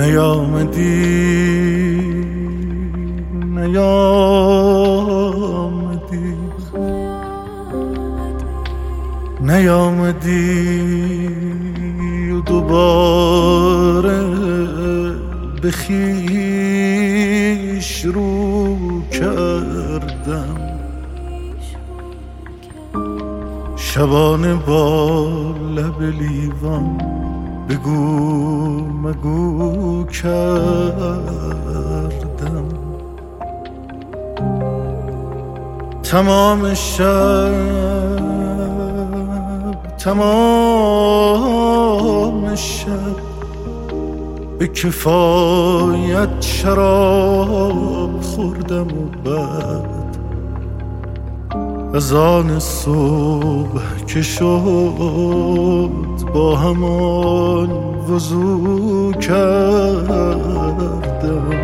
نیامدی و دوباره به خویش رو کردم. شبانه با لب لیوان بگو مگو کردم. تمام شب به کفایت شراب خوردم و بعد از آن صبح که شد با همان وضو کردم.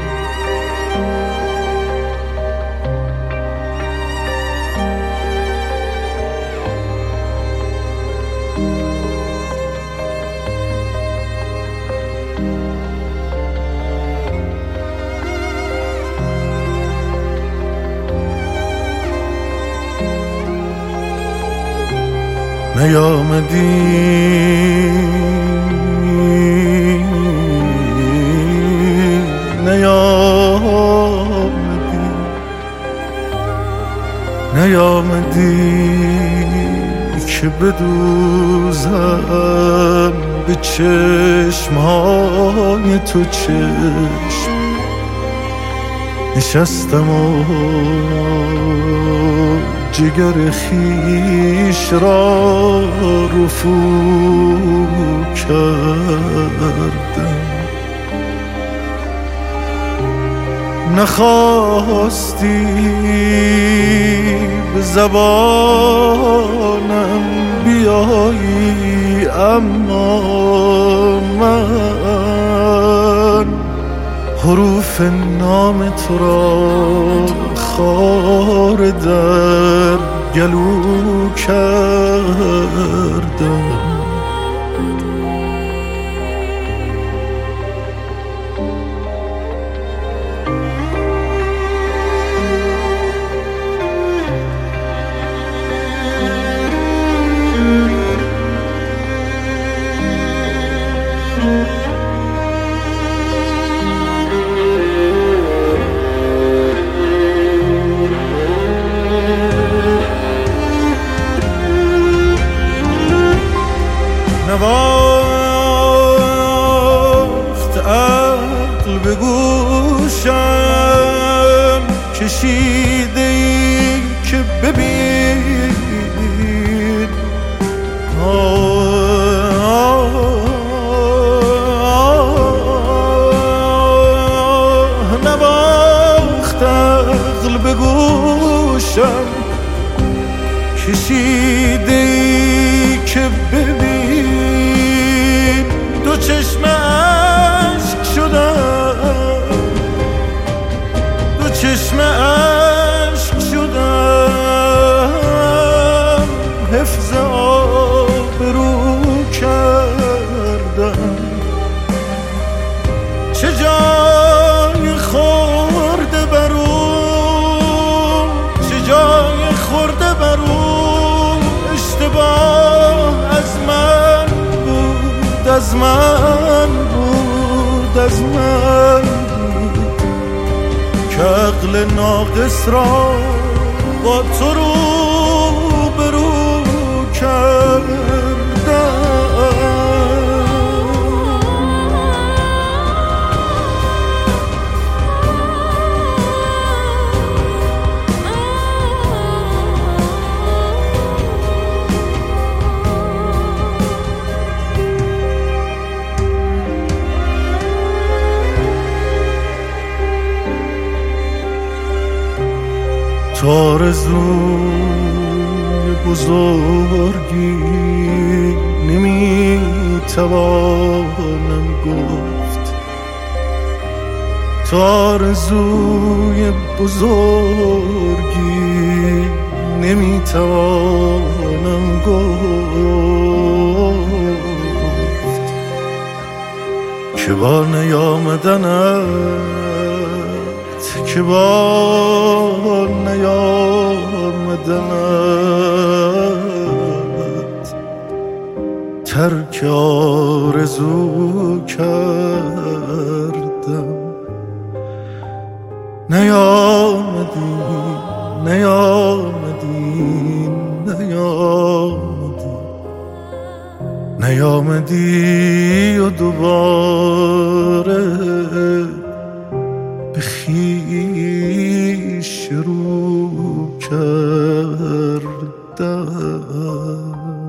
نیامدی که بدوزم به چشمهای تو چشم. نشستم و جگر خیش را رفو کردم. نخواستی به زبانم بیایی اما من حروف نام تو را خار در گلو کردم. نواخت عقل به گوشم کشیده ای که ببین نواخت عقل به گوشم کشیده ای که ببین دو چشم عشق شدم، دو چشم عشق شدم، حفظ آبرو کردم. چه جای خورده برو، چه جای خورده برو، اشتباه از من بود، از من بود، از من بود که عقل ناقص را با تو رو برو کردم. تو آرزوی بزرگی نمیتوانم گفت، تو آرزوی بزرگی نمیتوانم گفت که با نیامدنت که با نیامدنت ترک آرزو کردم. نیامدی نیامدی نیامدی نیامدی و دوباره به خویش رو کردم.